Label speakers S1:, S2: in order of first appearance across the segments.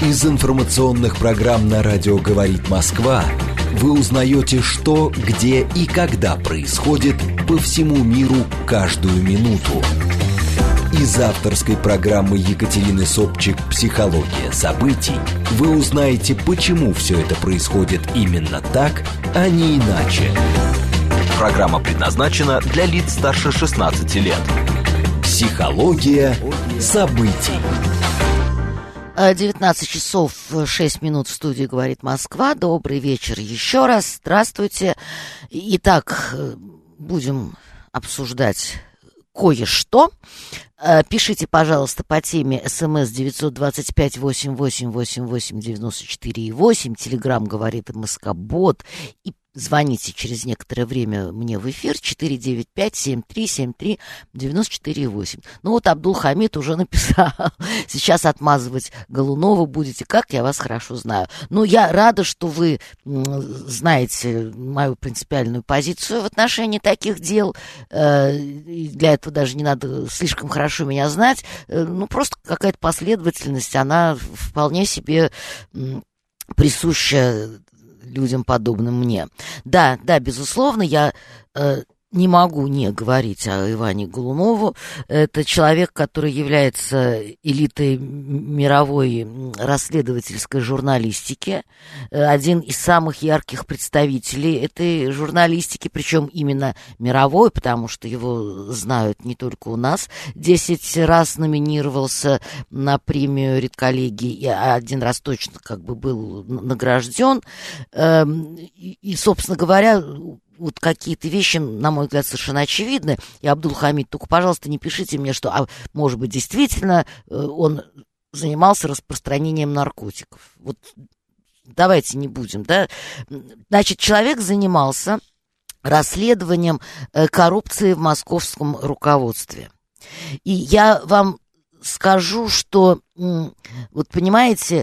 S1: Из информационных программ на радио «Говорит Москва» вы узнаете, что, где и когда происходит по всему миру каждую минуту. Из авторской программы Екатерины Собчик «Психология событий» вы узнаете, почему все это происходит именно так, а не иначе. Программа предназначена для лиц старше 16 лет. Психология событий.
S2: 19 часов 6 минут в студии «Говорит Москва». Добрый вечер еще раз. Здравствуйте. Итак, будем обсуждать кое-что. Пишите, пожалуйста, по теме СМС 925-8888-94-8. Телеграм «Говорит МСК-бот». И звоните через некоторое время мне в эфир 495-7373-94-8. Ну вот Абдулхамид уже написал. Сейчас отмазывать Голунова будете. Как, я вас хорошо знаю. Но я рада, что вы знаете мою принципиальную позицию в отношении таких дел. Для этого даже не надо слишком хорошо меня знать. Ну, просто какая-то последовательность, она вполне себе присуща людям, подобным мне. Да, безусловно, я не могу не говорить о Иване Голунову. Это человек, который является элитой мировой расследовательской журналистики, один из самых ярких представителей этой журналистики, причем именно мировой, потому что его знают не только у нас. 10 раз номинировался на премию редколлегии, и один раз точно был награжден. И, собственно говоря, вот какие-то вещи, на мой взгляд, совершенно очевидны. И, Абдулхамид, только, пожалуйста, не пишите мне, что, может быть, действительно он занимался распространением наркотиков. Вот давайте не будем, да. Значит, человек занимался расследованием коррупции в московском руководстве. И я вам скажу, что, вот понимаете,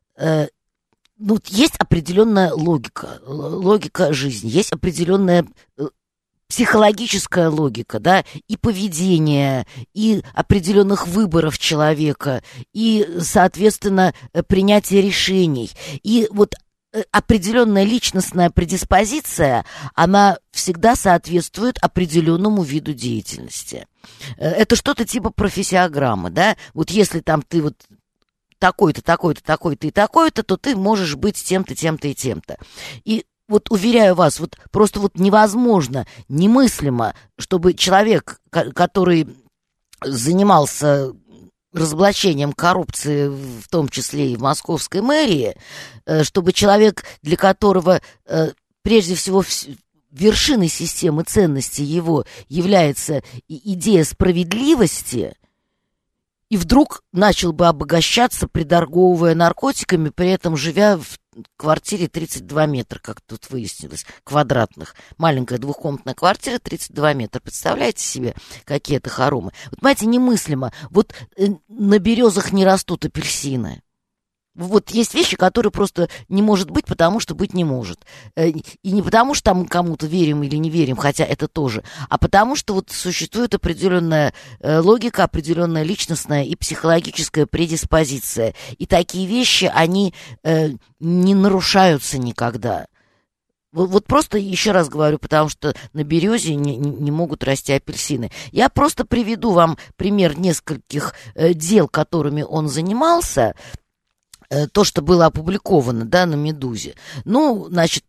S2: есть определенная логика жизни, есть определенная психологическая логика, да, и поведения, и определенных выборов человека, и, соответственно, принятия решений. И вот определенная личностная предиспозиция, она всегда соответствует определенному виду деятельности. Это что-то типа профессиограммы, да, вот если там ты вот такой-то, такой-то, такой-то и такой-то, то ты можешь быть тем-то, тем-то и тем-то. И вот уверяю вас, вот просто вот невозможно, немыслимо, чтобы человек, который занимался разоблачением коррупции, в том числе и в московской мэрии, чтобы человек, для которого прежде всего вершиной системы ценностей его является идея справедливости, и вдруг начал бы обогащаться, приторговывая наркотиками, при этом живя в квартире 32 метра, как тут выяснилось, квадратных. Маленькая двухкомнатная квартира, 32 метра. Представляете себе, какие это хоромы? Вот, понимаете, немыслимо. Вот на березах не растут апельсины. Вот есть вещи, которые просто не может быть, потому что быть не может. И не потому, что там кому-то верим или не верим, хотя это тоже, а потому что вот существует определенная логика, определенная личностная и психологическая предиспозиция. И такие вещи, они не нарушаются никогда. Вот просто еще раз говорю, потому что на березе не могут расти апельсины. Я просто приведу вам пример нескольких дел, которыми он занимался. То, что было опубликовано, да, на «Медузе». Ну, значит,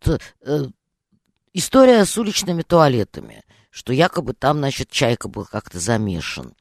S2: история с уличными туалетами, что якобы там, значит, Чайка был как-то замешан.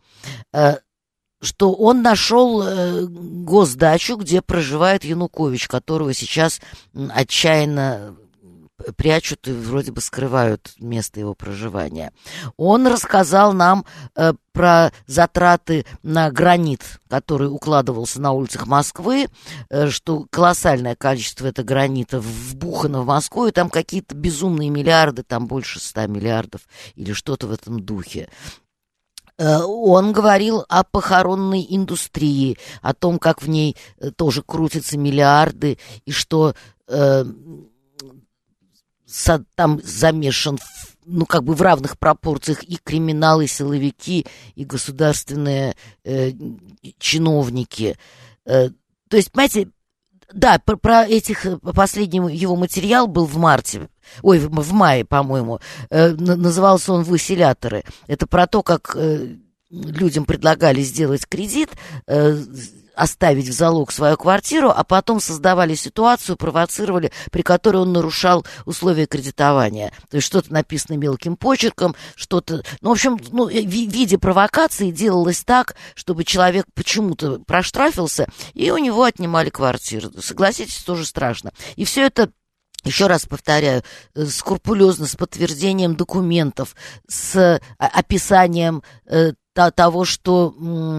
S2: Что он нашел госдачу, где проживает Янукович, которого сейчас отчаянно прячут и вроде бы скрывают место его проживания. Он рассказал нам про затраты на гранит, который укладывался на улицах Москвы, что колоссальное количество этого гранита вбухано в Москву, и там какие-то безумные миллиарды, там больше 100 миллиардов или что-то в этом духе. Он говорил о похоронной индустрии, о том, как в ней тоже крутятся миллиарды, и что там замешан, в равных пропорциях и криминал, и силовики, и государственные чиновники. То есть, понимаете, Да, про этих, последний его материал был в мае, по-моему, назывался он «Выселяторы». Это про то, как людям предлагали сделать кредит, оставить в залог свою квартиру, а потом создавали ситуацию, провоцировали, при которой он нарушал условия кредитования. То есть что-то написано мелким почерком, что-то... Ну, в общем, в виде провокации делалось так, чтобы человек почему-то проштрафился, и у него отнимали квартиру. Согласитесь, тоже страшно. И все это, еще раз повторяю, скрупулезно, с подтверждением документов, с описанием того, что...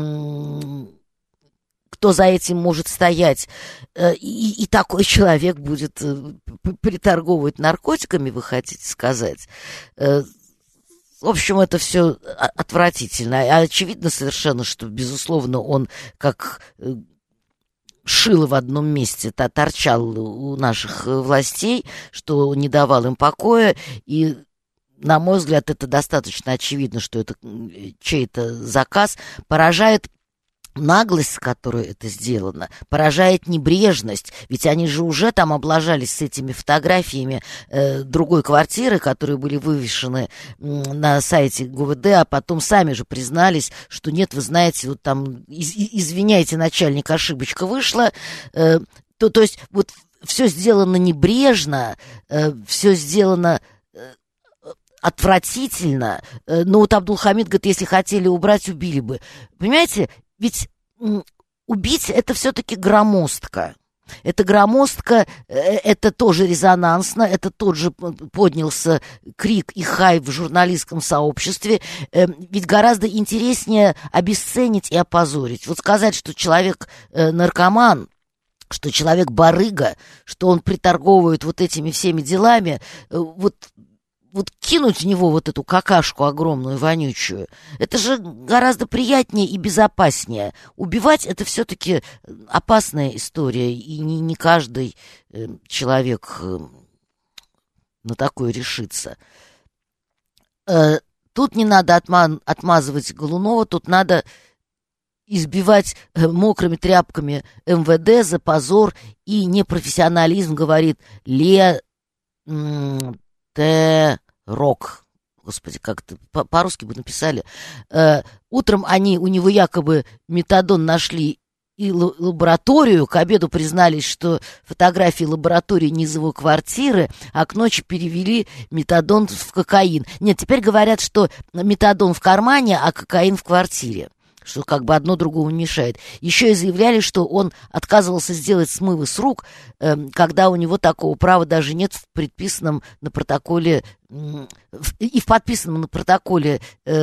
S2: кто за этим может стоять, и такой человек будет приторговывать наркотиками, вы хотите сказать. В общем, это все отвратительно. Очевидно совершенно, что, безусловно, он как шило в одном месте торчал у наших властей, что не давал им покоя, и, на мой взгляд, это достаточно очевидно, что это чей-то заказ, поражает наглость, с которой это сделано, поражает небрежность, ведь они же уже там облажались с этими фотографиями другой квартиры, которые были вывешены на сайте ГУВД, а потом сами же признались, что нет, вы знаете, вот там, извиняйте, начальник, ошибочка вышла, то есть вот все сделано небрежно, все сделано отвратительно, но вот Абдулхамид говорит, если хотели убрать, убили бы. Понимаете, ведь убить это все-таки громоздко. Это громоздко, это тоже резонансно, это тот же поднялся крик и хай в журналистском сообществе. Ведь гораздо интереснее обесценить и опозорить. Вот сказать, что человек наркоман, что человек барыга, что он приторговывает вот этими всеми делами, вот кинуть в него вот эту какашку огромную, вонючую, это же гораздо приятнее и безопаснее. Убивать — это все-таки опасная история, и не каждый человек на такое решится. Тут не надо отмазывать Голунова, тут надо избивать мокрыми тряпками МВД за позор и непрофессионализм, говорит Рок. Господи, как-то по-русски бы написали. Утром у него якобы метадон нашли и лабораторию. К обеду признались, что фотографии лаборатории не из его квартиры, а к ночи перевели метадон в кокаин. Нет, теперь говорят, что метадон в кармане, а кокаин в квартире. Что как бы одно другому не мешает. Еще и заявляли, что он отказывался сделать смывы с рук, когда у него такого права даже нет в предписанном на протоколе, и в подписанном на протоколе,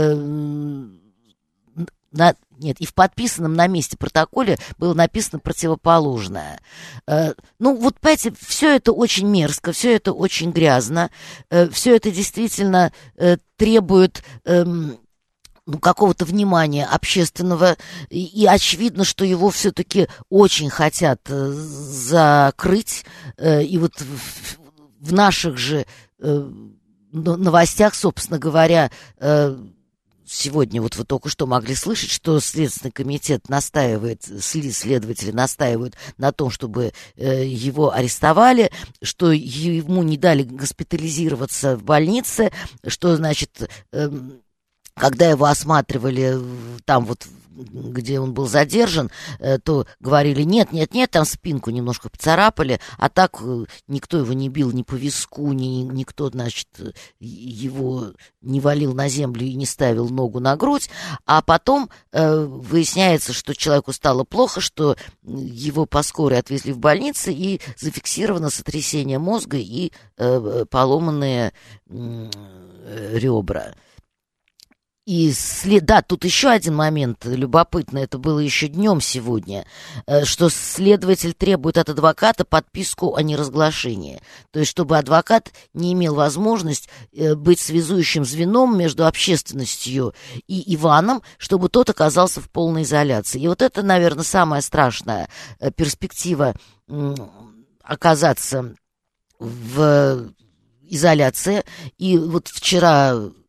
S2: и в подписанном на месте протоколе было написано противоположное. Ну, вот, понимаете, все это очень мерзко, все это очень грязно, все это действительно требует... какого-то внимания общественного, и очевидно, что его все-таки очень хотят закрыть, и вот в наших же новостях, собственно говоря, сегодня вот вы только что могли слышать, что Следственный комитет следователи настаивают на том, чтобы его арестовали, что ему не дали госпитализироваться в больнице, что, значит... Когда его осматривали там вот, где он был задержан, то говорили, нет, там спинку немножко поцарапали, а так никто его не бил ни по виску, никто, значит, его не валил на землю и не ставил ногу на грудь, а потом выясняется, что человеку стало плохо, что его по скорой отвезли в больницу, и зафиксировано сотрясение мозга и поломанные ребра. И да, тут еще один момент любопытный, это было еще днем сегодня, что следователь требует от адвоката подписку о неразглашении. То есть, чтобы адвокат не имел возможность быть связующим звеном между общественностью и Иваном, чтобы тот оказался в полной изоляции. И вот это, наверное, самая страшная перспектива оказаться в изоляции. И вот вчера...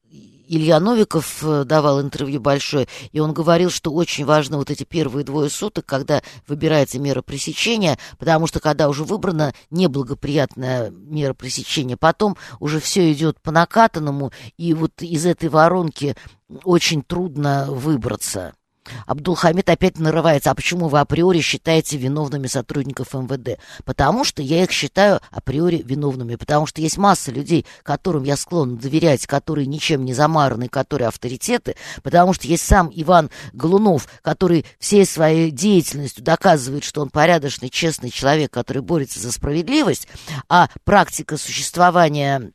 S2: Илья Новиков давал интервью большое, и он говорил, что очень важно вот эти первые 2 суток, когда выбирается мера пресечения, потому что когда уже выбрана неблагоприятная мера пресечения, потом уже все идет по накатанному, и вот из этой воронки очень трудно выбраться. Абдулхамид опять нарывается. А почему вы априори считаете виновными сотрудников МВД? Потому что я их считаю априори виновными. Потому что есть масса людей, которым я склонна доверять, которые ничем не замараны, которые авторитеты. Потому что есть сам Иван Голунов, который всей своей деятельностью доказывает, что он порядочный, честный человек, который борется за справедливость. А практика существования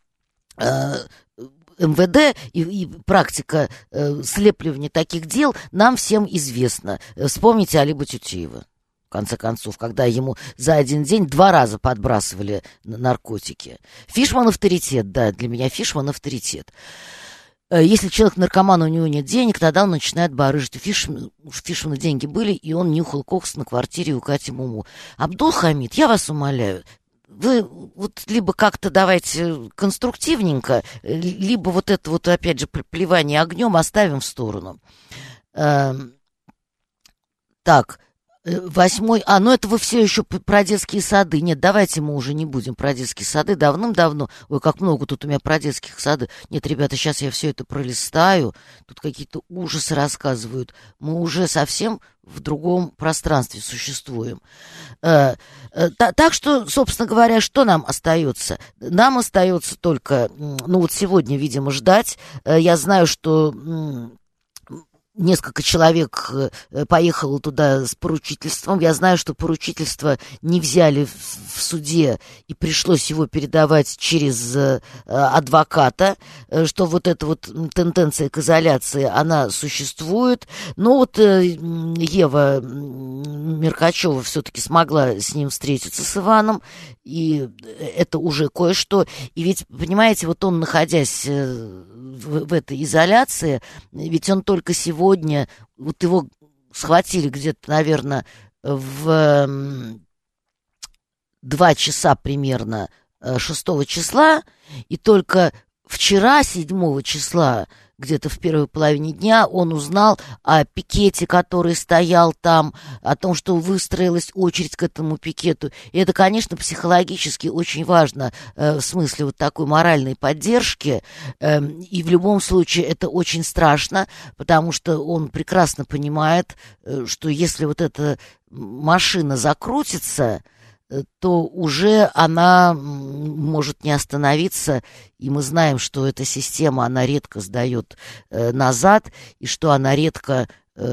S2: МВД и практика слепливания таких дел нам всем известна. Вспомните Алиба Тютиева, в конце концов, когда ему за один день 2 раза подбрасывали наркотики. Фишман авторитет, да, для меня Фишман авторитет. Если человек наркоман, у него нет денег, тогда он начинает барыжить. У Фишмана деньги были, и он нюхал кокс на квартире у Кати Муму. Абдулхамид, я вас умоляю, вы вот либо как-то давайте конструктивненько, либо вот это вот, опять же, плевание огнем оставим в сторону. Так, 8-й... ну это вы все еще про детские сады. Нет, давайте мы уже не будем про детские сады. Давным-давно... Ой, как много тут у меня про детские сады. Нет, ребята, сейчас я все это пролистаю. Тут какие-то ужасы рассказывают. Мы уже совсем в другом пространстве существуем. Так что, собственно говоря, что нам остается? Нам остается только, ну вот сегодня, видимо, ждать. Я знаю, что несколько человек поехало туда с поручительством. Я знаю, что поручительство не взяли в суде, и пришлось его передавать через адвоката, что вот эта вот тенденция к изоляции, она существует. Но вот Ева Меркачева все-таки смогла с ним встретиться, с Иваном, и это уже кое-что. И ведь, понимаете, вот он, находясь в этой изоляции, ведь он только сегодня, вот его схватили где-то, наверное, в 2 часа примерно 6 числа, и только вчера, 7 числа, где-то в первой половине дня, он узнал о пикете, который стоял там, о том, что выстроилась очередь к этому пикету. И это, конечно, психологически очень важно в смысле вот такой моральной поддержки. И в любом случае это очень страшно, потому что он прекрасно понимает, что если вот эта машина закрутится, то уже она может не остановиться, и мы знаем, что эта система, она редко сдает назад, и что она редко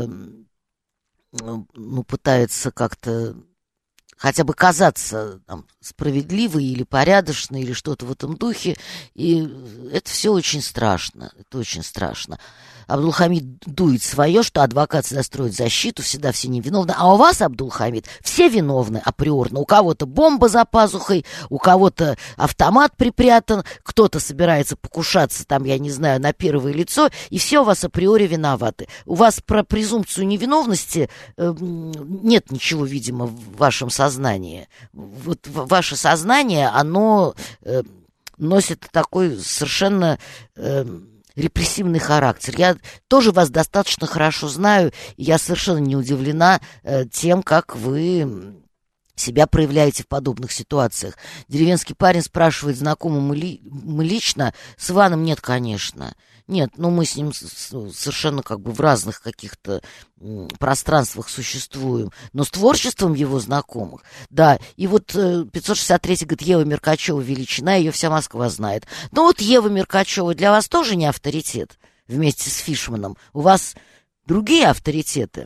S2: пытается как-то хотя бы казаться там справедливой или порядочной, или что-то в этом духе, и это все очень страшно, это очень страшно. Абдулхамид дует свое, что адвокат всегда строит защиту, всегда все невиновны. А у вас, Абдулхамид, все виновны априорно. У кого-то бомба за пазухой, у кого-то автомат припрятан, кто-то собирается покушаться, там, я не знаю, на первое лицо, и все у вас априори виноваты. У вас про презумпцию невиновности нет ничего, видимо, в вашем сознании. Вот ваше сознание, оно носит такой совершенно репрессивный характер. Я тоже вас достаточно хорошо знаю, и я совершенно не удивлена тем, как вы себя проявляете в подобных ситуациях. Деревенский парень спрашивает, знакомы мы лично? С Иваном нет, конечно. Нет, мы с ним совершенно как бы в разных каких-то пространствах существуем. Но с творчеством его знакомых, да. И вот 563 говорит, Ева Меркачева величина, ее вся Москва знает. Но вот Ева Меркачева для вас тоже не авторитет вместе с Фишманом. У вас другие авторитеты.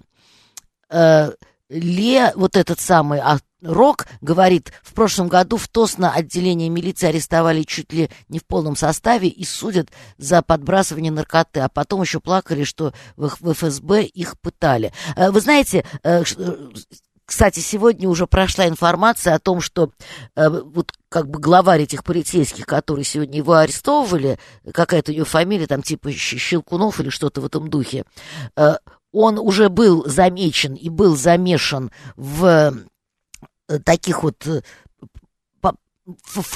S2: Вот этот самый Рок говорит, в прошлом году в Тосно отделение милиции арестовали чуть ли не в полном составе и судят за подбрасывание наркоты, а потом еще плакали, что в ФСБ их пытали. Вы знаете, кстати, сегодня уже прошла информация о том, что вот как бы главарь этих полицейских, которые сегодня его арестовывали, какая-то у него фамилия, там типа Щелкунов или что-то в этом духе, он уже был замечен и был замешан в таких вот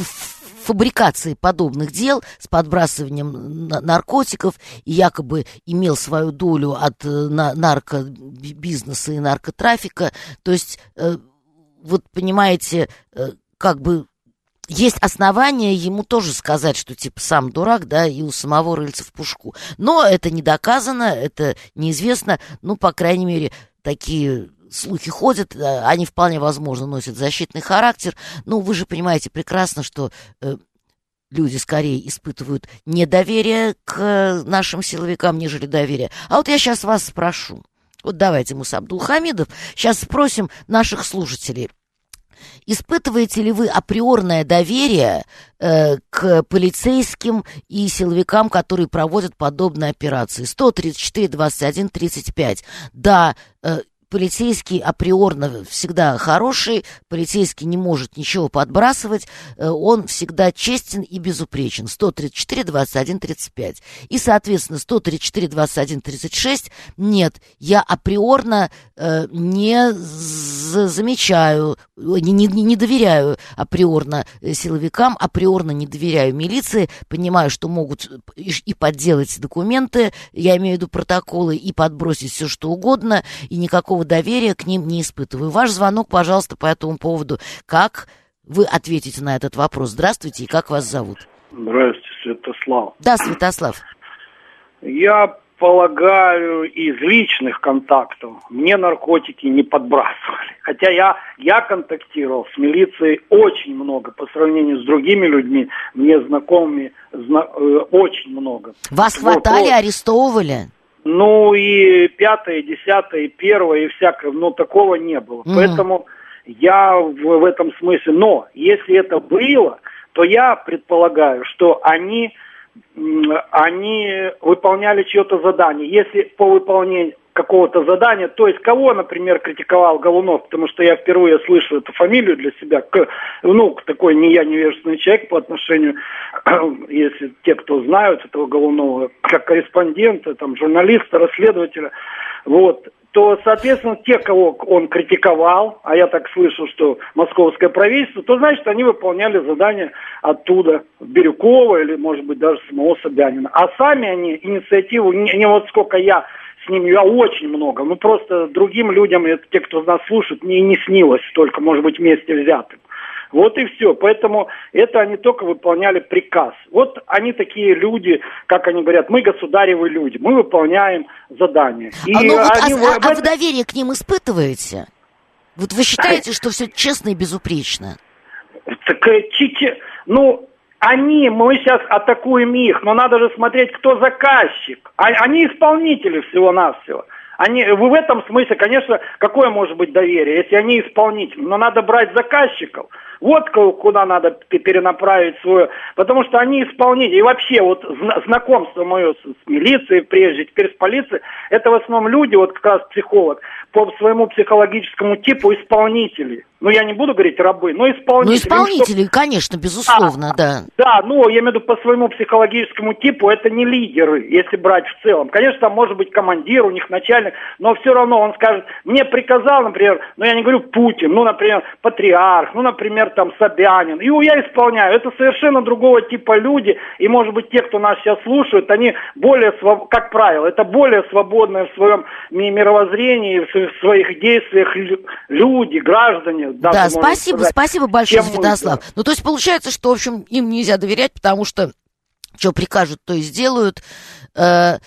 S2: фабрикации подобных дел с подбрасыванием наркотиков и якобы имел свою долю от наркобизнеса и наркотрафика. То есть, вот понимаете, как бы есть основания ему тоже сказать, что типа сам дурак, да, и у самого рыльца в пушку. Но это не доказано, это неизвестно, ну, по крайней мере, такие слухи ходят, они вполне возможно носят защитный характер. Ну, вы же понимаете прекрасно, что люди скорее испытывают недоверие к нашим силовикам, нежели доверие. А вот я сейчас вас спрошу. Вот давайте, Муса Абдулхамидов, сейчас спросим наших слушателей. Испытываете ли вы априорное доверие к полицейским и силовикам, которые проводят подобные операции? 134, 21, 35. Да, полицейский априорно всегда хороший, полицейский не может ничего подбрасывать, он всегда честен и безупречен. 134, 21, 35. И, соответственно, 134, 21, 36. Нет, я априорно не замечаю, не доверяю априорно силовикам, априорно не доверяю милиции, понимаю, что могут и подделать документы, я имею в виду протоколы, и подбросить все, что угодно, и никакого доверия к ним не испытываю. Ваш звонок, пожалуйста, по этому поводу. Как вы ответите на этот вопрос? Здравствуйте, и как вас зовут?
S3: Здравствуйте, Святослав.
S2: Да, Святослав.
S3: Я полагаю, из личных контактов мне наркотики не подбрасывали. Хотя я контактировал с милицией очень много. По сравнению с другими людьми, мне знакомыми, очень много.
S2: Вас хватали, арестовывали?
S3: Ну и 5-е, 10-е, 1-е и всякое, но такого не было. Поэтому я в этом смысле, но если это было, то я предполагаю, что они выполняли чье-то задание. Если по выполнению какого-то задания, то есть кого, например, критиковал Голунов, потому что я впервые слышу эту фамилию для себя, такой невежественный человек по отношению, если те, кто знают этого Голунова, как корреспондента, там, журналиста, расследователя, вот, то, соответственно, те, кого он критиковал, а я так слышу, что московское правительство, то, значит, они выполняли задания оттуда, Бирюкова или, может быть, даже самого Собянина. А сами они инициативу, не вот сколько я с ними, я очень много, ну просто другим людям, это те, кто нас слушает, не снилось столько, может быть, вместе взятым. Вот и все. Поэтому это они только выполняли приказ. Вот они такие люди, как они говорят, мы государевы люди, мы выполняем задания. И
S2: вы доверие к ним испытываете? Вот вы считаете, что все честно и безупречно?
S3: Так, мы сейчас атакуем их, но надо же смотреть, кто заказчик. Они исполнители всего-навсего. В этом смысле, конечно, какое может быть доверие, если они исполнители? Но надо брать заказчиков. Вот куда надо перенаправить свое. Потому что они исполнители. И вообще, вот знакомство мое с милицией прежде, теперь с полицией, это в основном люди, вот как раз психолог, по своему психологическому типу исполнители. Ну, я не буду говорить рабы, но исполнители. Ну,
S2: исполнители, конечно, безусловно, да.
S3: Да, я имею в виду по своему психологическому типу, это не лидеры, если брать в целом. Конечно, там может быть командир, у них начальник, но все равно он скажет, мне приказал, например, я не говорю Путин, например, патриарх, например, там Собянин, и я исполняю. Это совершенно другого типа люди, и, может быть, те, кто нас сейчас слушают, они более, как правило, это более свободные в своем мировоззрении, в своих действиях люди, граждане.
S2: Да, спасибо большое, Святослав. Ну, то есть получается, что, в общем, им нельзя доверять, потому что что прикажут, то и сделают. По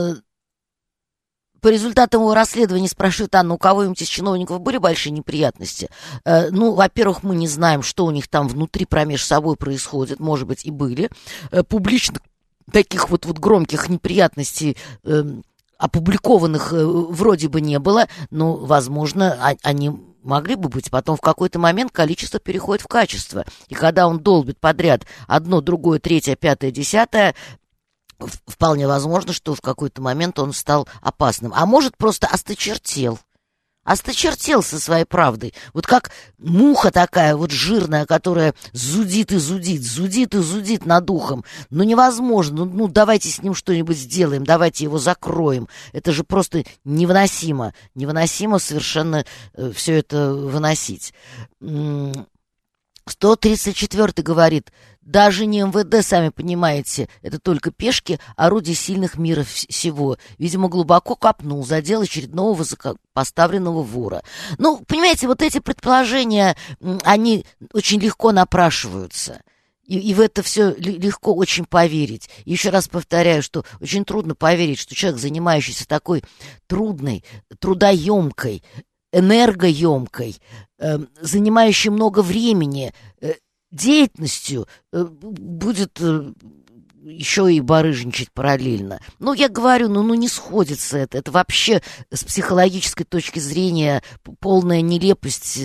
S2: результатам его расследования спрашивает Анна, у кого-нибудь из чиновников были большие неприятности? Во-первых, мы не знаем, что у них там внутри промеж собой происходит, может быть, и были. Публично таких вот громких неприятностей опубликованных вроде бы не было, но, возможно, они могли бы быть. Потом в какой-то момент количество переходит в качество. И когда он долбит подряд одно, другое, третье, пятое, десятое, вполне возможно, что в какой-то момент он стал опасным. А может, просто осточертел со своей правдой. Вот как муха такая жирная, которая зудит и зудит над ухом. Невозможно. Давайте с ним что-нибудь сделаем, давайте его закроем. Это же просто невыносимо. Невыносимо совершенно все это выносить. 134-й говорит, даже не МВД, сами понимаете, это только пешки, орудия сильных мира всего. Видимо, глубоко копнул, задел очередного высокопоставленного вора. Ну, понимаете, вот эти предположения, они очень легко напрашиваются. И в это все легко очень поверить. Еще раз повторяю, что очень трудно поверить, что человек, занимающийся такой трудной, трудоемкой, энергоемкой, занимающей много времени деятельностью, будет еще и барыжничать параллельно. Ну, я говорю, ну не сходится это. Это вообще с психологической точки зрения полная нелепость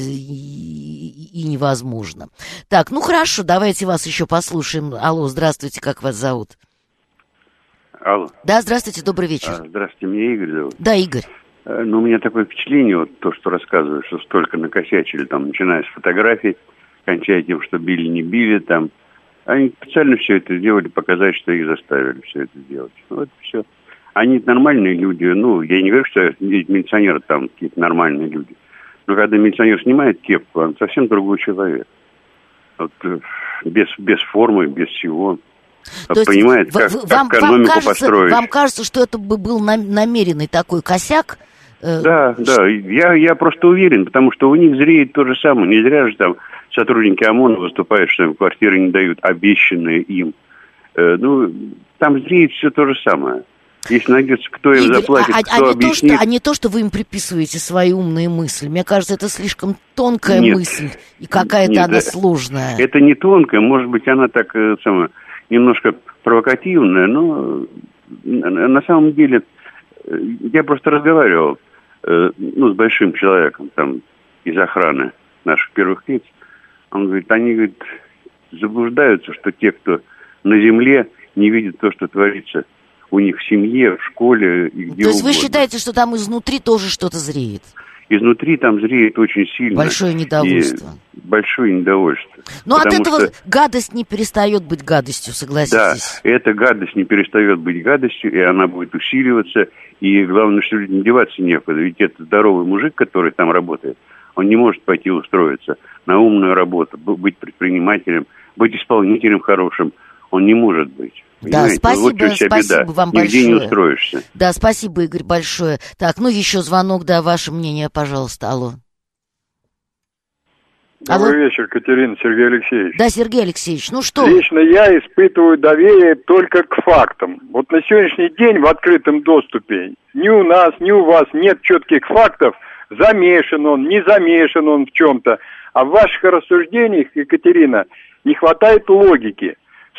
S2: и невозможно. Так, ну хорошо, давайте вас еще послушаем. Алло, здравствуйте, как вас зовут?
S4: Алло.
S2: Да, здравствуйте, добрый вечер.
S4: Здравствуйте, меня Игорь зовут.
S2: Да, Игорь.
S4: Ну, у меня такое впечатление, вот то, что рассказывают, что столько накосячили, там, начиная с фотографий, кончая тем, что били, не били, там. Они специально все это сделали, показать, что их заставили все это делать. Вот все. Они нормальные люди. Ну, я не говорю, что милиционеры там какие-то нормальные люди. Но когда милиционер снимает кепку, он совсем другой человек. Вот, без формы, без всего.
S2: То
S4: понимает, как экономику построить.
S2: Вам кажется, что это был намеренный такой косяк?
S4: Да. Я просто уверен, потому что у них зреет то же самое. Не зря же там сотрудники ОМОНа выступают, что им квартиры не дают, обещанные им. Там зреет все то же самое. Если найдется, кто им заплатит, кто объяснит.
S2: А не то, что вы им приписываете свои умные мысли. Мне кажется, это слишком тонкая мысль, и какая-то она сложная.
S4: Это не тонкая, может быть, она так немножко провокативная, но на самом деле я просто разговаривал с большим человеком там из охраны наших первых лиц. Он говорит, они заблуждаются, что те, кто на земле, не видят то, что творится у них в семье, в школе и где угодно.
S2: То есть вы считаете, что там изнутри тоже что-то зреет?
S4: Изнутри там зреет очень сильно.
S2: Большое недовольство.
S4: Большое недовольство.
S2: Но от этого гадость не перестает быть гадостью, согласитесь?
S4: Да, эта гадость не перестает быть гадостью, и она будет усиливаться. И главное, что людям деваться некуда. Ведь это здоровый мужик, который там работает, он не может пойти устроиться на умную работу, быть предпринимателем, быть исполнителем хорошим. Он не может быть.
S2: Да, спасибо вам большое.
S4: Нигде не устроишься.
S2: Да, спасибо, Игорь, большое. Так, еще звонок, да, ваше мнение, пожалуйста. Алло.
S5: Добрый вечер, Катерина, Сергей Алексеевич.
S2: Да, Сергей Алексеевич, ну что?
S5: Лично я испытываю доверие только к фактам. Вот на сегодняшний день в открытом доступе ни у нас, ни у вас нет четких фактов, замешан он, не замешан он в чем-то. А в ваших рассуждениях, Екатерина, не хватает логики.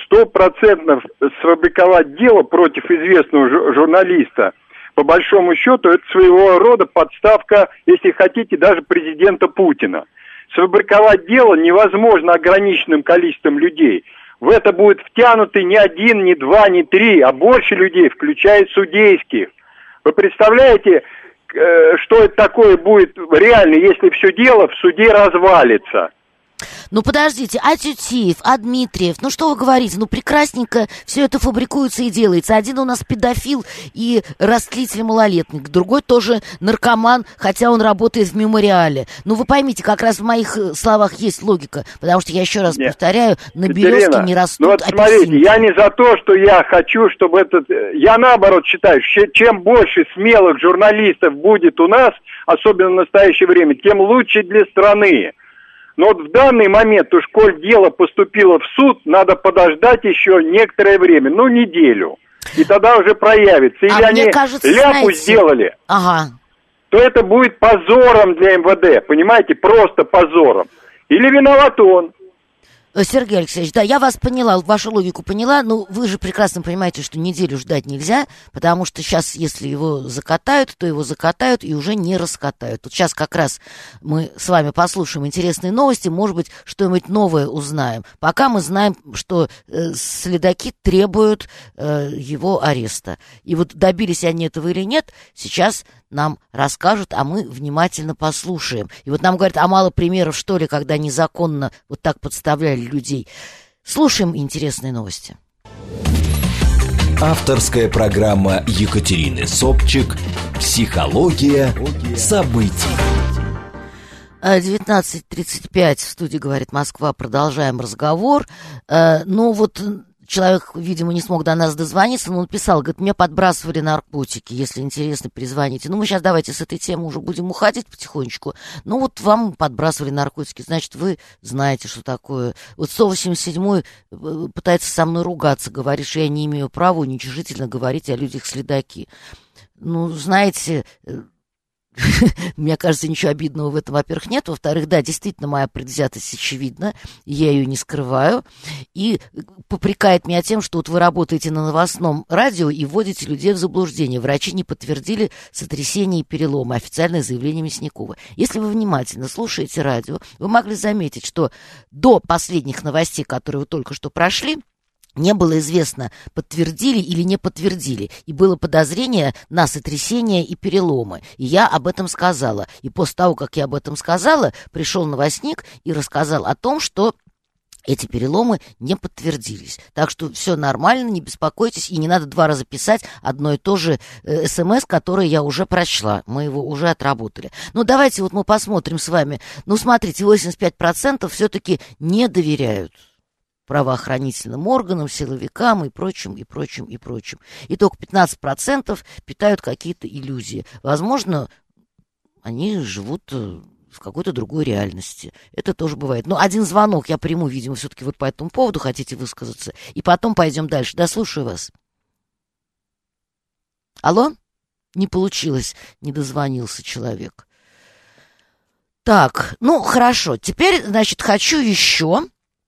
S5: 100% сфабриковать дело против известного журналиста, по большому счету, это своего рода подставка, если хотите, даже президента Путина. Сфабриковать дело невозможно ограниченным количеством людей. В это будет втянуты не один, не два, не три, а больше людей, включая судейских. Вы представляете, что это такое будет реально, если все дело в суде развалится?
S2: Ну, подождите, а Тютиев, а Дмитриев, ну что вы говорите, ну прекрасненько все это фабрикуется и делается. Один у нас педофил и растлитель малолетних, другой тоже наркоман, хотя он работает в мемориале. Ну, вы поймите, как раз в моих словах есть логика, потому что я еще раз повторяю, на березке не растут апельсины.
S5: Смотрите, я не за то, что я хочу, чтобы Я наоборот считаю, чем больше смелых журналистов будет у нас, особенно в настоящее время, тем лучше для страны. Но вот в данный момент, уж коль дело поступило в суд, надо подождать еще некоторое время, неделю. И тогда уже проявится. Или они ляпу сделали, то это будет позором для МВД, понимаете, просто позором. Или виноват он.
S2: Сергей Алексеевич, да, я вас поняла, вашу логику поняла, но вы же прекрасно понимаете, что неделю ждать нельзя, потому что сейчас, если его закатают, то его закатают и уже не раскатают. Вот сейчас как раз мы с вами послушаем интересные новости, может быть, что-нибудь новое узнаем. Пока мы знаем, что следаки требуют его ареста. И вот добились они этого или нет, сейчас нам расскажут, а мы внимательно послушаем. И вот нам говорят, а мало примеров, что ли, когда незаконно вот так подставляли людей. Слушаем интересные новости.
S1: Авторская программа Екатерины Собчик «Психология событий».
S2: 19:35 в студии «Говорит Москва». Продолжаем разговор. Человек, видимо, не смог до нас дозвониться, но он писал, говорит, мне подбрасывали наркотики, если интересно, перезвоните. Мы сейчас давайте с этой темы уже будем уходить потихонечку. Вам подбрасывали наркотики, значит, вы знаете, что такое. 187-й пытается со мной ругаться, говорит, что я не имею права уничижительно говорить о людях следаки. Знаете... Мне кажется, ничего обидного в этом, во-первых, нет. Во-вторых, да, действительно, моя предвзятость очевидна, я ее не скрываю. И попрекает меня тем, что вы работаете на новостном радио и вводите людей в заблуждение. Врачи не подтвердили сотрясение и переломы. Официальное заявление Мясникова. Если вы внимательно слушаете радио, вы могли заметить, что до последних новостей, которые вы только что прошли, не было известно, подтвердили или не подтвердили. И было подозрение на сотрясение и переломы. И я об этом сказала. И после того, как я об этом сказала, пришел новостник и рассказал о том, что эти переломы не подтвердились. Так что все нормально, не беспокойтесь. И не надо 2 раза писать одно и то же СМС, которое я уже прочла. Мы его уже отработали. Давайте мы посмотрим с вами. Смотрите, 85% все-таки не доверяют правоохранительным органам, силовикам и прочим, и прочим, и прочим. И только 15% питают какие-то иллюзии. Возможно, они живут в какой-то другой реальности. Это тоже бывает. Один звонок я приму, видимо, все-таки вы по этому поводу хотите высказаться. И потом пойдем дальше. Да, слушаю вас. Алло? Не получилось. Не дозвонился человек. Так, хорошо. Теперь, хочу еще...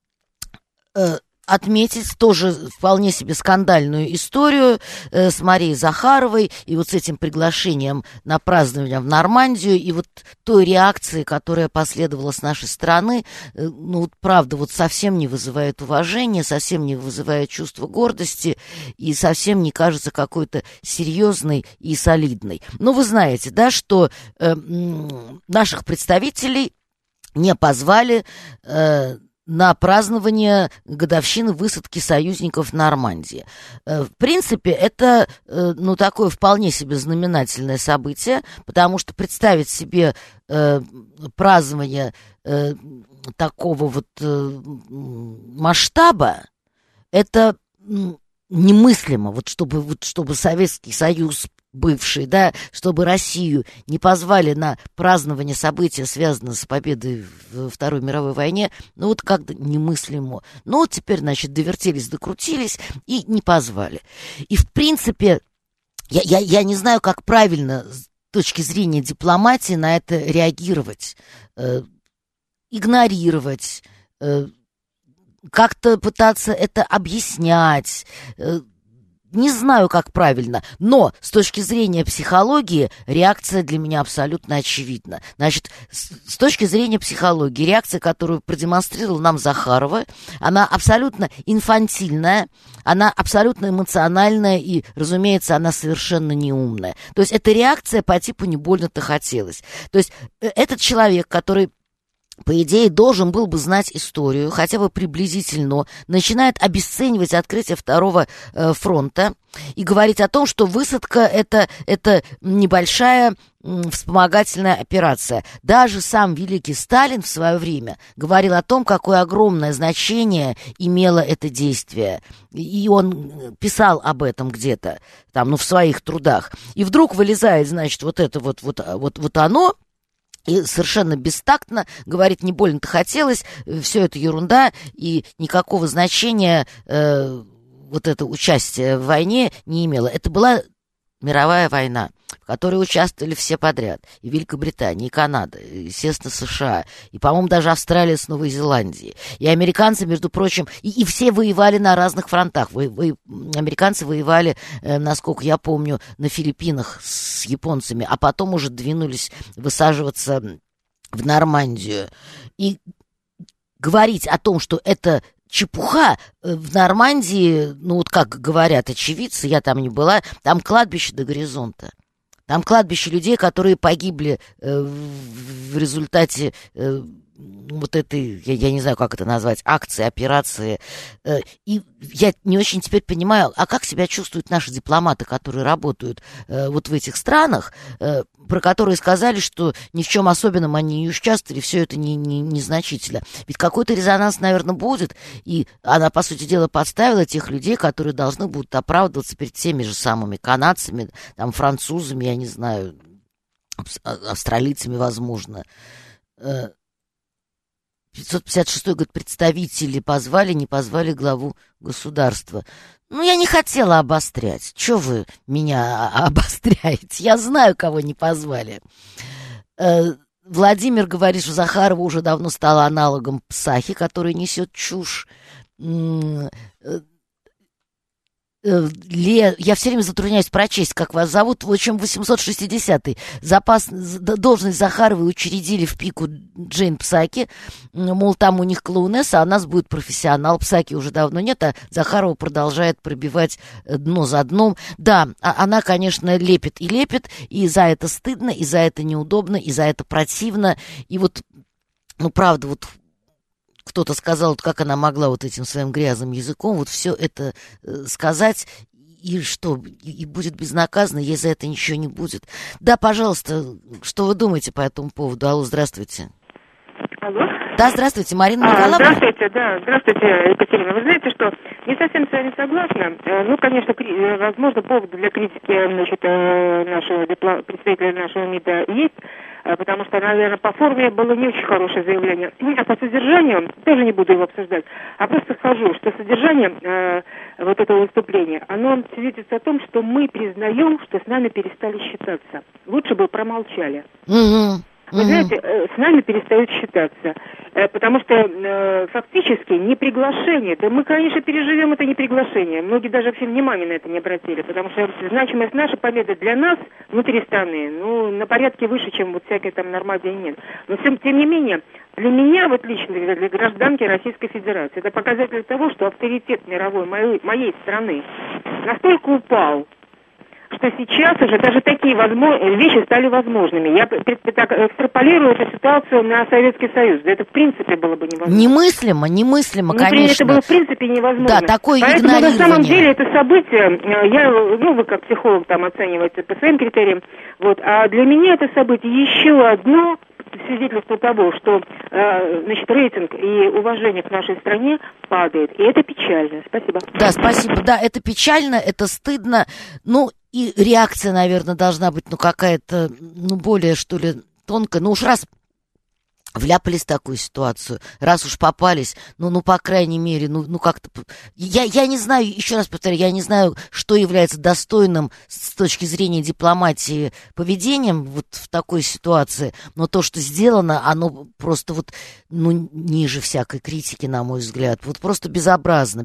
S2: отметить тоже вполне себе скандальную историю с Марией Захаровой и с этим приглашением на празднование в Нормандию и той реакции, которая последовала с нашей стороны, правда, совсем не вызывает уважения, совсем не вызывает чувства гордости и совсем не кажется какой-то серьезной и солидной. Вы знаете, да, что наших представителей не позвали на празднование годовщины высадки союзников в Нормандии. В принципе, это, такое вполне себе знаменательное событие, потому что представить себе празднование такого масштаба, это немыслимо, чтобы Советский Союз бывший, да, чтобы Россию не позвали на празднование события, связанного с победой в Второй мировой войне, как-то немыслимо. Теперь, довертелись, докрутились и не позвали. И, в принципе, я не знаю, как правильно с точки зрения дипломатии на это реагировать, игнорировать, как-то пытаться это объяснять. Не знаю, как правильно, но с точки зрения психологии реакция для меня абсолютно очевидна. С точки зрения психологии реакция, которую продемонстрировала нам Захарова, она абсолютно инфантильная, она абсолютно эмоциональная и, разумеется, она совершенно неумная. То есть это реакция по типу «не больно-то хотелось». То есть этот человек, который... по идее, должен был бы знать историю, хотя бы приблизительно, начинает обесценивать открытие Второго фронта и говорить о том, что высадка это небольшая вспомогательная операция. Даже сам великий Сталин в свое время говорил о том, какое огромное значение имело это действие. И он писал об этом где-то, в своих трудах. И вдруг вылезает, вот оно, и совершенно бестактно говорит, не больно-то хотелось, все это ерунда, и никакого значения это участие в войне не имело. Это была мировая война, в которой участвовали все подряд. И Великобритания, и Канада, и, естественно, США, и, по-моему, даже Австралия с Новой Зеландией. И американцы, между прочим, и все воевали на разных фронтах. Американцы воевали, насколько я помню, на Филиппинах с японцами, а потом уже двинулись высаживаться в Нормандию. И говорить о том, что это чепуха, в Нормандии, как говорят очевидцы, я там не была, там кладбище до горизонта. Там кладбище людей, которые погибли в результате вот этой, я не знаю, как это назвать, акции, операции. И я не очень теперь понимаю, а как себя чувствуют наши дипломаты, которые работают вот в этих странах, про которые сказали, что ни в чем особенном они не участвовали, все это незначительно. Ведь какой-то резонанс, наверное, будет, и она, по сути дела, подставила тех людей, которые должны будут оправдываться перед теми же самыми канадцами, там, французами, я не знаю, австралийцами, возможно. 556-й, говорит, представители позвали, не позвали главу государства. Ну, я не хотела обострять. Чего вы меня обостряете? Я знаю, кого не позвали. Владимир говорит, что Захарова уже давно стала аналогом Псахи, который несет чушь. Я все время затрудняюсь прочесть, как вас зовут. В общем, 860-й. Должность Захаровой учредили в пику Джейн Псаки. Мол, там у них клоунесса, а у нас будет профессионал. Псаки уже давно нет, а Захарова продолжает пробивать дно за дном. Да, она, конечно, лепит, и за это стыдно, и за это неудобно, и за это противно. И вот, ну, правда, вот кто-то сказал, как она могла вот этим своим грязным языком вот все это сказать, и что, и будет безнаказанно, ей за это ничего не будет. Да, пожалуйста, что вы думаете по этому поводу? Алло, здравствуйте.
S6: Алло?
S2: Да, здравствуйте, Марина Николаевна.
S6: Здравствуйте, да, здравствуйте, Екатерина. Вы знаете, что не совсем с вами согласна. Ну, конечно, возможно, повод для критики, значит, нашего представителя нашего МИДа есть, потому что, наверное, по форме было не очень хорошее заявление. А по содержанию, тоже не буду его обсуждать, а просто скажу, что содержание вот этого выступления, оно свидетельствует о том, что мы признаем, что с нами перестали считаться. Лучше бы промолчали. Вы знаете, с нами перестают считаться, потому что фактически не приглашение, да мы, конечно, переживем это не приглашение, многие даже вообще внимания на это не обратили, потому что значимость нашей победы для нас внутри страны, ну, на порядке выше, чем вот всякой там нормальной нет. Но тем не менее, для меня, вот лично, для гражданки Российской Федерации, это показатель того, что авторитет мировой моей страны настолько упал, что сейчас уже даже такие вещи стали возможными. Я так экстраполирую эту ситуацию на Советский Союз. Да это в принципе было бы невозможно.
S2: Немыслимо, конечно.
S6: Это было в принципе невозможно.
S2: Да, такое
S6: поэтому
S2: игнорирование.
S6: на самом деле это событие, вы как психолог там оцениваете по своим критериям, вот, а для меня это событие еще одно свидетельство того, что значит, рейтинг и уважение к нашей стране падает. И это печально. Спасибо.
S2: Да, спасибо. Да, это печально, это стыдно. Ну, и реакция, наверное, должна быть, ну, какая-то, ну, более, что ли, тонкая. Ну, уж раз вляпались в такую ситуацию, раз уж попались, ну, по крайней мере, ну как-то... Я не знаю, еще раз повторяю, я не знаю, что является достойным с точки зрения дипломатии поведением вот в такой ситуации, но то, что сделано, оно просто вот, ну, ниже всякой критики, на мой взгляд. Вот просто безобразно,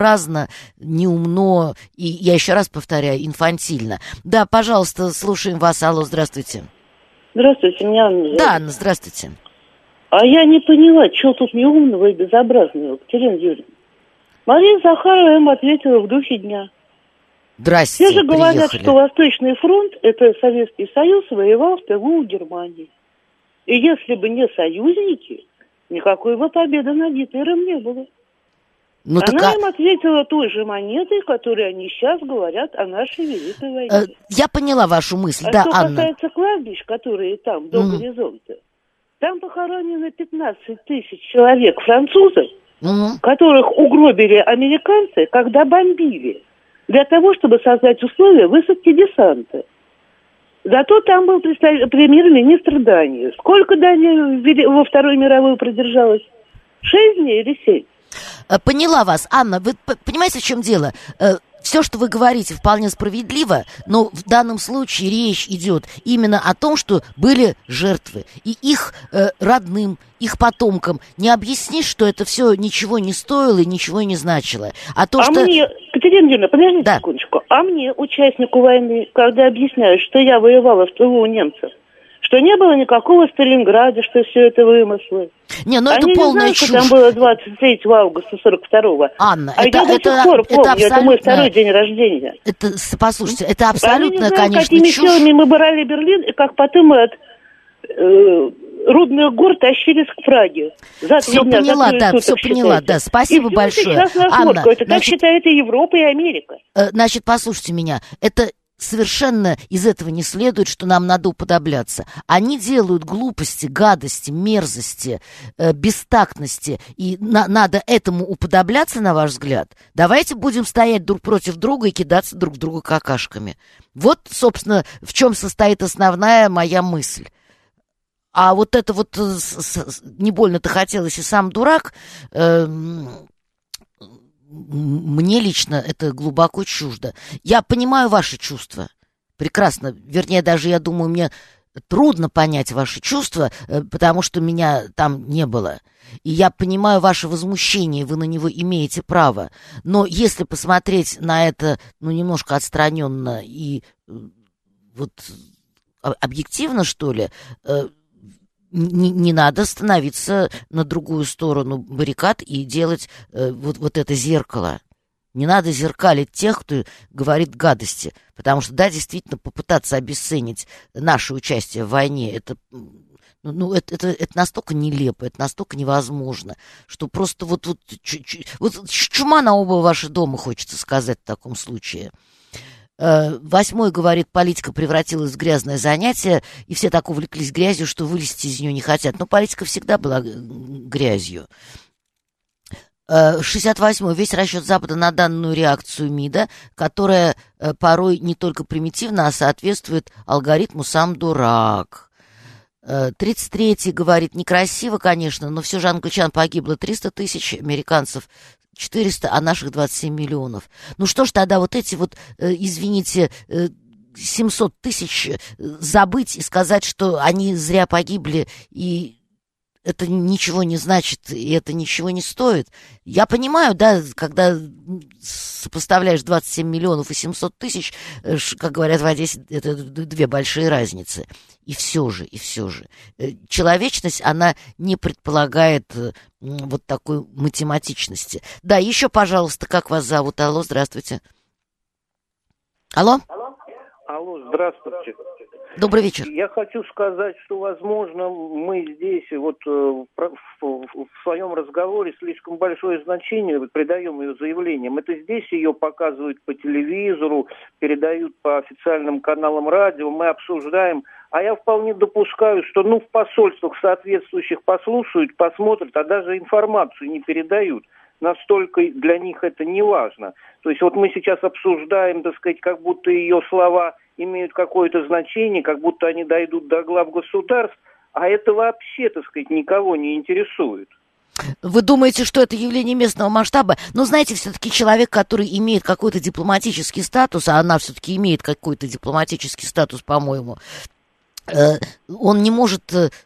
S2: неумно, и я еще раз повторяю, инфантильно. Да, пожалуйста, слушаем вас. Алло, здравствуйте.
S7: Здравствуйте, меня Анна зовут.
S2: Да, Анна, здравствуйте.
S7: А я не поняла, что тут неумного и безобразного, Екатерина Юрьевна. Мария Захарова им ответила в духе дня.
S2: Здрасте,
S7: все же говорят,
S2: приехали.
S7: что Восточный фронт, это Советский Союз, воевал в тылу у Германии. И если бы не союзники, никакой бы победы над Гитлером не было.
S2: Ну,
S7: она им ответила той же монетой, которой они сейчас говорят о нашей Великой войне.
S2: Я поняла вашу мысль,
S7: да,
S2: что
S7: Анна. Касается кладбищ, которые там, до горизонта, там похоронено 15 тысяч человек французов, которых угробили американцы, когда бомбили, для того, чтобы создать условия высадки десанта. Зато там был премьер-министр Дании. Сколько Дания во Второй мировой продержалась? 6 дней или 7?
S2: Поняла вас, Анна. Вы понимаете, в чем дело? Все, что вы говорите, вполне справедливо, но в данном случае речь идет именно о том, что были жертвы. И их родным, их потомкам не объяснишь, что это все ничего не стоило и ничего не значило.
S7: Мне, Екатерина Юрьевна, подождите секундочку. А мне, участнику войны, когда объясняют, что я воевала в тылу у немцев, что не было никакого Сталинграда, что все это вымыслы.
S2: Не, ну это полная чушь.
S7: Что там было 23 августа 42-го.
S2: Анна,
S7: я до сих пор помню, это мой второй день рождения.
S2: Послушайте, это абсолютно,
S7: они не знают,
S2: конечно,
S7: какими
S2: чушь.
S7: силами мы брали Берлин, и как потом мы от Рудных гор тащились к Праге.
S2: Все поняла, да, все поняла, да. Спасибо большое.
S7: Анна, это так считает и Европа, и Америка.
S2: Значит, послушайте меня. Это совершенно из этого не следует, что нам надо уподобляться. Они делают глупости, гадости, мерзости, бестактности, и надо этому уподобляться, на ваш взгляд? Давайте будем стоять друг против друга и кидаться друг в друга какашками. Вот, собственно, в чем состоит основная моя мысль. А вот это вот не больно-то хотелось и сам дурак, мне лично это глубоко чуждо. Я понимаю ваши чувства прекрасно. Вернее, даже, я думаю, мне трудно понять ваши чувства, потому что меня там не было. И я понимаю ваше возмущение, вы на него имеете право. Но если посмотреть на это, немножко отстраненно и вот объективно, что ли, не надо становиться на другую сторону баррикад и делать вот это зеркало. Не надо зеркалить тех, кто говорит гадости. Потому что, да, действительно, попытаться обесценить наше участие в войне, это настолько нелепо, это настолько невозможно, что просто вот чума на оба ваши дома, хочется сказать в таком случае. 8 говорит, политика превратилась в грязное занятие, и все так увлеклись грязью, что вылезти из нее не хотят. Но политика всегда была грязью. 68 весь расчет Запада на данную реакцию МИДа, которая порой не только примитивна, а соответствует алгоритму «сам дурак». 33 говорит, некрасиво, конечно, но все же англичан погибло 300 тысяч, американцев 400, а наших 27 миллионов. Ну что ж тогда вот эти вот, извините, 700 тысяч забыть и сказать, что они зря погибли, и это ничего не значит, и это ничего не стоит. Я понимаю, да, когда сопоставляешь 27 миллионов и 700 тысяч, как говорят в Одессе, это две большие разницы. И все же. Человечность, она не предполагает вот такой математичности. Да, еще, пожалуйста, как вас зовут? Алло, здравствуйте. Алло,
S8: здравствуйте.
S2: Добрый вечер.
S8: Я хочу сказать, что, возможно, мы здесь в своем разговоре слишком большое значение придаем ее заявлениям. Это здесь ее показывают по телевизору, передают по официальным каналам радио, мы обсуждаем. А я вполне допускаю, что в посольствах соответствующих послушают, посмотрят, а даже информацию не передают. Настолько для них это не важно. То есть вот мы сейчас обсуждаем, так сказать, как будто ее слова имеют какое-то значение, как будто они дойдут до глав государств, а это вообще, так сказать, никого не интересует.
S2: Вы думаете, что это явление местного масштаба? Но знаете, все-таки человек, который имеет какой-то дипломатический статус, а она все-таки имеет какой-то дипломатический статус, по-моему, он не может,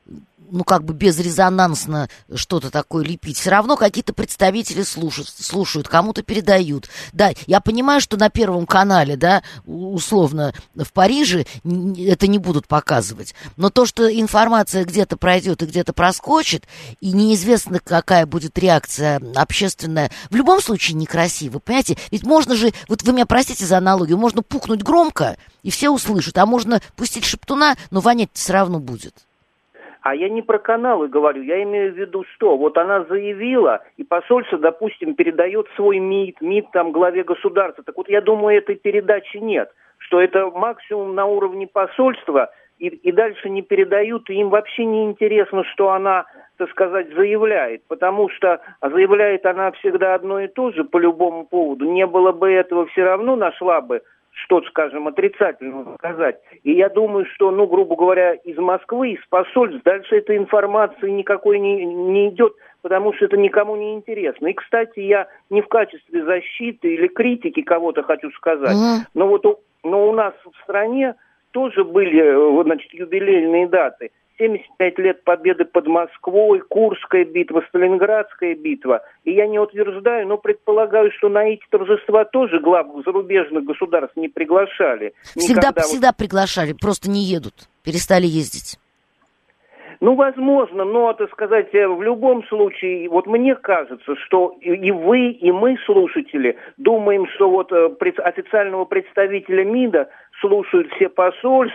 S2: безрезонансно что-то такое лепить. Все равно какие-то представители слушают, кому-то передают. Да, я понимаю, что на Первом канале, да, условно, в Париже это не будут показывать. Но то, что информация где-то пройдет и где-то проскочит, и неизвестно, какая будет реакция общественная, в любом случае некрасиво, понимаете? Ведь можно же, вот вы меня простите за аналогию, можно пукнуть громко, и все услышат, а можно пустить шептуна, но вонять все равно будет.
S8: А я не про каналы говорю, я имею в виду, что вот она заявила, и посольство, допустим, передает свой МИД там главе государства. Так вот, я думаю, этой передачи нет, что это максимум на уровне посольства, и дальше не передают, и им вообще не интересно, что она, так сказать, заявляет, потому что заявляет она всегда одно и то же по любому поводу. Не было бы этого, все равно нашла бы что-то, скажем, отрицательного сказать. И я думаю, что, грубо говоря, из Москвы, из посольств дальше этой информации никакой не идет, потому что это никому не интересно. И, кстати, я не в качестве защиты или критики кого-то хочу сказать, но у нас в стране тоже были, юбилейные даты. 75 лет победы под Москвой, Курская битва, Сталинградская битва. И я не утверждаю, но предполагаю, что на эти торжества тоже глав зарубежных государств не приглашали.
S2: Всегда приглашали, просто не едут, перестали ездить.
S8: Возможно, но, так сказать, в любом случае, вот мне кажется, что и вы, и мы, слушатели, думаем, что вот официального представителя МИДа слушают все посольства,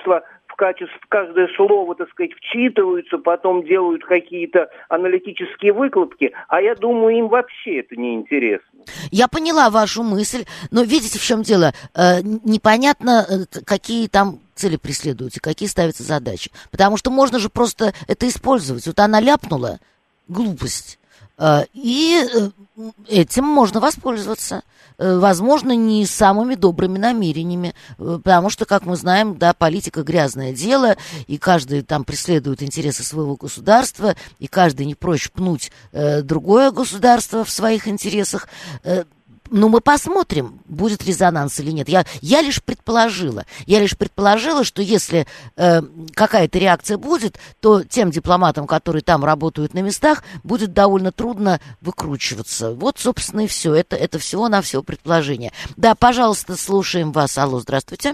S8: в каждое слово, так сказать, вчитываются, потом делают какие-то аналитические выкладки, а я думаю, им вообще это не интересно.
S2: Я поняла вашу мысль, но видите, в чем дело? Непонятно, какие там цели преследуются, какие ставятся задачи. Потому что можно же просто это использовать. Вот она ляпнула глупость, и этим можно воспользоваться. Возможно, не самыми добрыми намерениями, потому что, как мы знаем, да, политика грязное дело, и каждый там преследует интересы своего государства, и каждый не прочь пнуть другое государство в своих интересах. Но мы посмотрим, будет резонанс или нет. Я лишь предположила, что если какая-то реакция будет, то тем дипломатам, которые там работают на местах, будет довольно трудно выкручиваться. Вот, собственно, и все. Это всего-навсего предположение. Да, пожалуйста, слушаем вас. Алло, здравствуйте.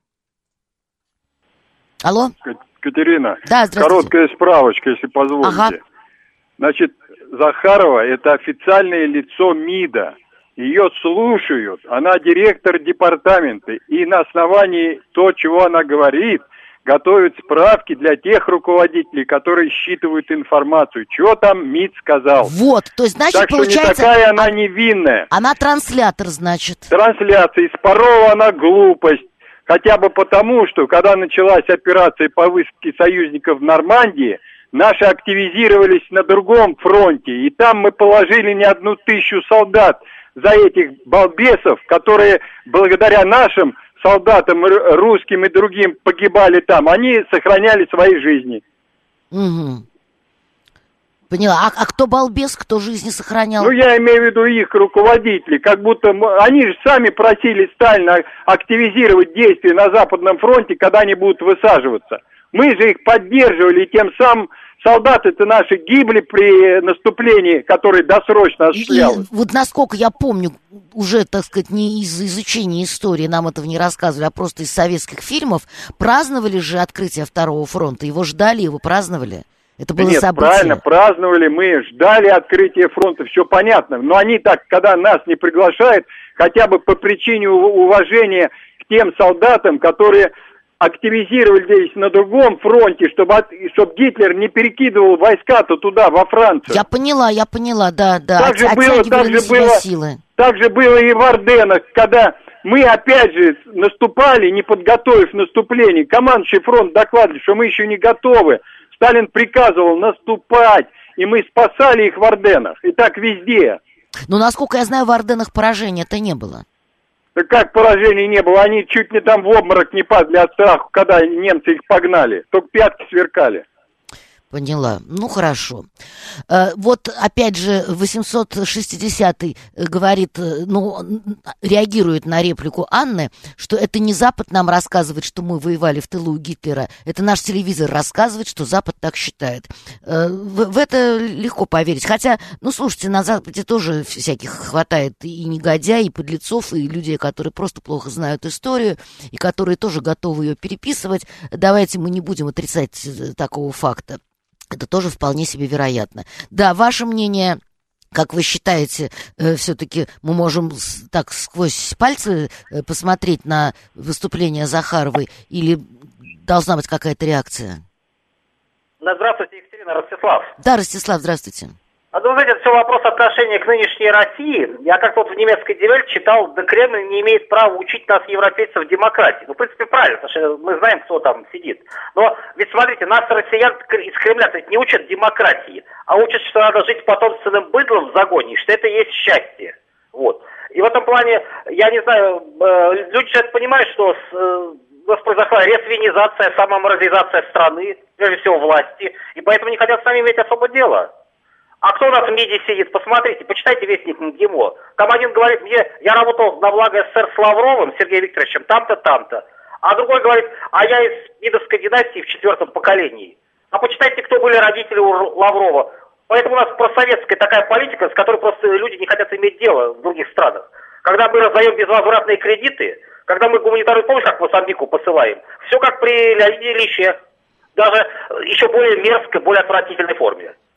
S2: Алло?
S5: Катерина,
S2: да, здравствуйте.
S5: Короткая справочка, если позволите.
S2: Ага.
S5: Значит, Захарова – это официальное лицо МИДа. Ее слушают, она директор департамента, и на основании того, чего она говорит, готовят справки для тех руководителей, которые считывают информацию. Чего там МИД сказал?
S2: Вот, то есть, значит,
S5: так
S2: получается...
S5: что не такая она невинная.
S2: Она транслятор, значит.
S5: Трансляция. И спорова она глупость. Хотя бы потому, что когда началась операция по высадке союзников в Нормандии, наши активизировались на другом фронте, и там мы положили не 1000 солдат за этих балбесов, которые благодаря нашим солдатам, русским и другим, погибали там. Они сохраняли свои жизни.
S2: Угу. Поняла. А кто балбес, кто жизни сохранял?
S5: Ну, я имею в виду их руководители. Как будто они же сами просили Сталина активизировать действия на Западном фронте, когда они будут высаживаться. Мы же их поддерживали, и тем самым солдаты-то наши гибли при наступлении, которое досрочно осуществлялось.
S2: И вот насколько я помню, уже, так сказать, не из изучения истории нам этого не рассказывали, а просто из советских фильмов, праздновали же открытие Второго фронта. Его ждали, его праздновали. Это было
S5: Нет,
S2: событие.
S5: Правильно, праздновали, мы ждали открытия фронта, все понятно. Но они так, когда нас не приглашают, хотя бы по причине уважения к тем солдатам, которые активизировались на другом фронте, чтобы Гитлер не перекидывал войска-то туда, во Францию.
S2: Я поняла, да.
S5: Так же было и в Арденнах, когда мы опять же наступали, не подготовив наступление. Командующий фронт докладывали, что мы еще не готовы. Сталин приказывал наступать, и мы спасали их в Арденнах. И так везде.
S2: Но, насколько я знаю, в Арденнах поражения-то не было.
S5: Да как поражений не было? Они чуть не там в обморок не падали от страха, когда немцы их погнали. Только пятки сверкали.
S2: Поняла. Ну, хорошо. Вот, опять же, 860-й говорит, реагирует на реплику Анны, что это не Запад нам рассказывает, что мы воевали в тылу у Гитлера, это наш телевизор рассказывает, что Запад так считает. В это легко поверить. Хотя, слушайте, на Западе тоже всяких хватает и негодяй, и подлецов, и людей, которые просто плохо знают историю, и которые тоже готовы ее переписывать. Давайте мы не будем отрицать такого факта. Это тоже вполне себе вероятно. Да, ваше мнение, как вы считаете, все-таки мы можем так сквозь пальцы посмотреть на выступление Захаровой, или должна быть какая-то реакция?
S9: Здравствуйте, Екатерина, Ростислав.
S2: Да, Ростислав, здравствуйте.
S9: Вы знаете, это все вопрос отношения к нынешней России. Я как-то в немецкой Die Welt читал, да Кремль не имеет права учить нас, европейцев, демократии. В принципе, правильно, потому что мы знаем, кто там сидит. Но ведь смотрите, нас, россиян, из Кремля не учат демократии, а учат, что надо жить с потомственным быдлом в загоне, что это и есть счастье. Вот. И в этом плане, я не знаю, люди же это понимают, что у нас произошла ресвинизация, самоморализация страны, прежде всего власти, и поэтому не хотят с нами иметь особо дело. А кто у нас в МИДе сидит? Посмотрите, почитайте вестник МГИМО. Там один говорит мне, я работал на благо СССР с Лавровым, Сергеем Викторовичем, там-то, там-то. А другой говорит, а я из МИДовской династии в 4-м поколении. А почитайте, кто были родители у Лаврова. Поэтому у нас просоветская такая политика, с которой просто люди не хотят иметь дело в других странах. Когда мы раздаем безвозвратные кредиты, когда мы гуманитарную помощь, как в Мозамбику, посылаем, все как при Леониде Ильиче, даже еще более мерзкой, более отвратительной форме.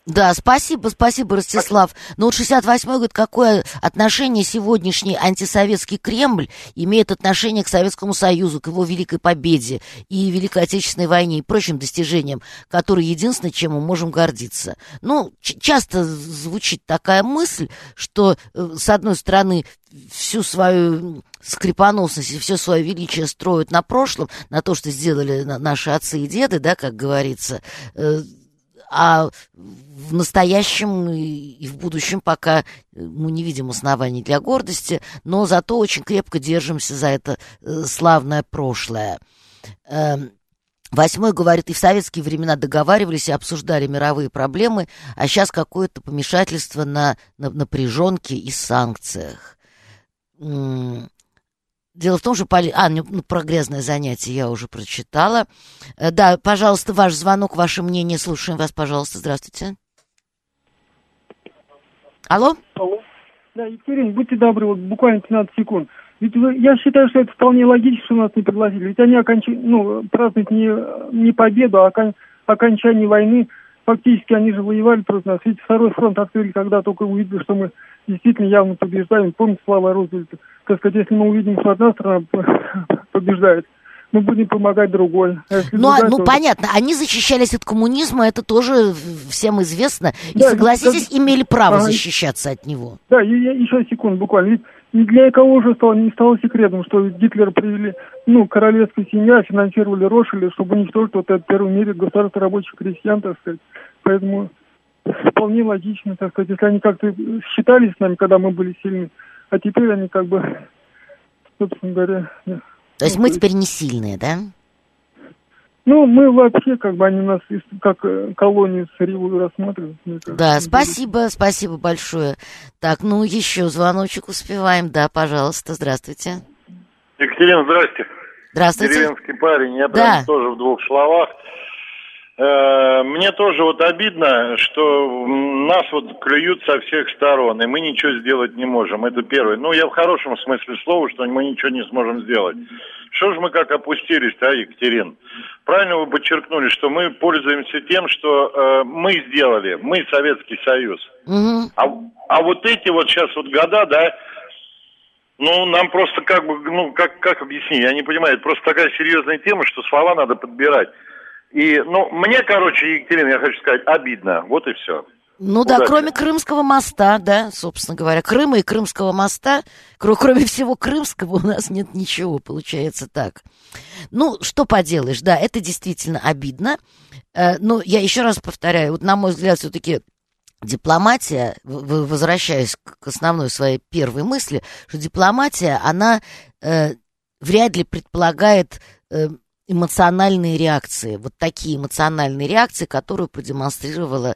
S2: Да, спасибо, Ростислав. Но вот 68-й говорит, какое отношение сегодняшний антисоветский Кремль имеет отношение к Советскому Союзу, к его великой победе и Великой Отечественной войне и прочим достижениям, которые единственное, чем мы можем гордиться. Ну, часто звучит такая мысль, что, с одной стороны, всю свою скрипоносность и все свое величие строят на прошлом, на то, что сделали наши отцы и деды, да, как говорится, а в настоящем и в будущем пока мы не видим оснований для гордости, но зато очень крепко держимся за это славное прошлое. 8-й говорит, и в советские времена договаривались и обсуждали мировые проблемы, а сейчас какое-то помешательство на напряженке и санкциях. Дело в том, что... про грязное занятие я уже прочитала. Да, пожалуйста, ваш звонок, ваше мнение. Слушаем вас, пожалуйста. Здравствуйте. Алло?
S10: Да, Екатерина, будьте добры, вот буквально 15 секунд. Ведь я считаю, что это вполне логично, что нас не пригласили. Ведь они празднуют не победу, а окончание войны. Фактически они же воевали против нас. Ведь второй фронт открыли, когда только увидели, что мы действительно явно побеждаем. Помните слова Рузвельта? Так сказать, если мы увидим, что одна страна побеждает, мы будем помогать другой.
S2: Понятно, они защищались от коммунизма, это тоже всем известно. И, согласитесь, имели право защищаться от него.
S10: Да, еще секунду буквально. Ведь ни для кого уже не стало секретом, что Гитлера привели, королевская семья, финансировали Ротшильда, чтобы уничтожить вот этот первый в мире государство рабочих крестьян, так сказать. Поэтому вполне логично, так сказать, если они как-то считались с нами, когда мы были сильны, а теперь они собственно говоря...
S2: То есть мы теперь не сильные, да?
S10: Мы вообще, они нас как колонию сырьевую рассматривают.
S2: Да, спасибо большое. Так, еще звоночек успеваем. Да, пожалуйста, здравствуйте.
S11: Екатерина, здрасте.
S2: Здравствуйте.
S11: Деревенский парень, я прям тоже в двух словах. Мне тоже обидно, что нас клюют со всех сторон, и мы ничего сделать не можем. Это первое. Я в хорошем смысле слова, что мы ничего не сможем сделать. Что же мы как опустились-то, Екатерин? Правильно вы подчеркнули, что мы пользуемся тем, что мы сделали, мы Советский Союз.
S2: Угу.
S11: А вот эти сейчас года, да, нам просто как объяснить, я не понимаю, это просто такая серьезная тема, что слова надо подбирать. И, мне, Екатерина, я хочу сказать, обидно. Вот и все.
S2: Да, кроме Крымского моста, да, собственно говоря, Крыма и Крымского моста, кроме всего Крымского у нас нет ничего, получается так. Что поделаешь, да, это действительно обидно. Но я еще раз повторяю, на мой взгляд, все-таки дипломатия, возвращаясь к основной своей первой мысли, что дипломатия, она вряд ли предполагает... эмоциональные реакции, вот такие эмоциональные реакции, которые продемонстрировала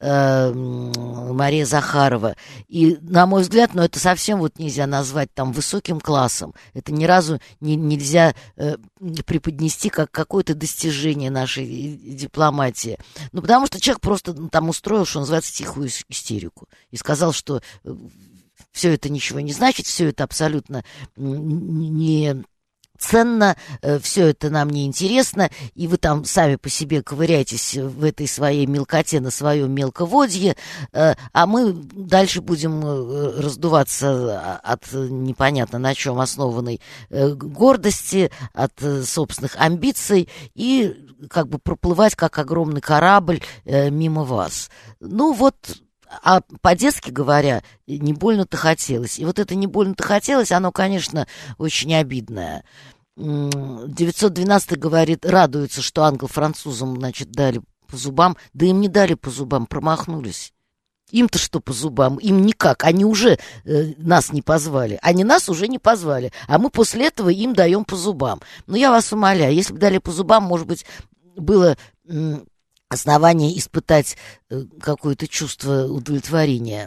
S2: Мария Захарова. И, на мой взгляд, это совсем нельзя назвать высоким классом. Это ни разу нельзя преподнести как какое-то достижение нашей дипломатии. Потому что человек просто устроил, что называется, тихую истерику. И сказал, что все это ничего не значит, все это абсолютно не... ценно, все это нам не интересно, и вы сами по себе ковыряетесь в этой своей мелкоте на своем мелководье, а мы дальше будем раздуваться от непонятно на чем основанной гордости, от собственных амбиций и проплывать как огромный корабль мимо вас. А по-детски говоря, не больно-то хотелось. И это не больно-то хотелось, оно, конечно, очень обидное. 912 говорит, радуется, что англо-французам, дали по зубам. Да им не дали по зубам, промахнулись. Им-то что по зубам? Им никак. Они уже нас не позвали. Они нас уже не позвали. А мы после этого им даем по зубам. Я вас умоляю, если бы дали по зубам, может быть, было... основание испытать какое-то чувство удовлетворения.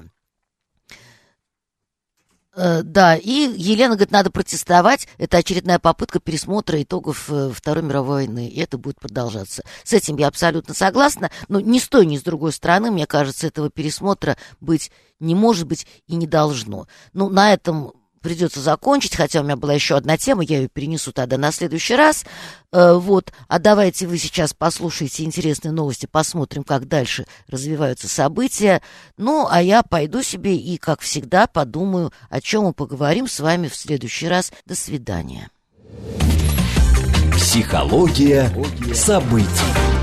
S2: Да, и Елена говорит, надо протестовать. Это очередная попытка пересмотра итогов Второй мировой войны, и это будет продолжаться. С этим я абсолютно согласна, но ни с той, ни с другой стороны, мне кажется, этого пересмотра быть не может быть и не должно. На этом придется закончить, хотя у меня была еще одна тема, я ее перенесу тогда на следующий раз. Вот. А давайте вы сейчас послушаете интересные новости, посмотрим, как дальше развиваются события. Ну, а я пойду себе и, как всегда, подумаю, о чем мы поговорим с вами в следующий раз. До свидания.
S1: Психология событий.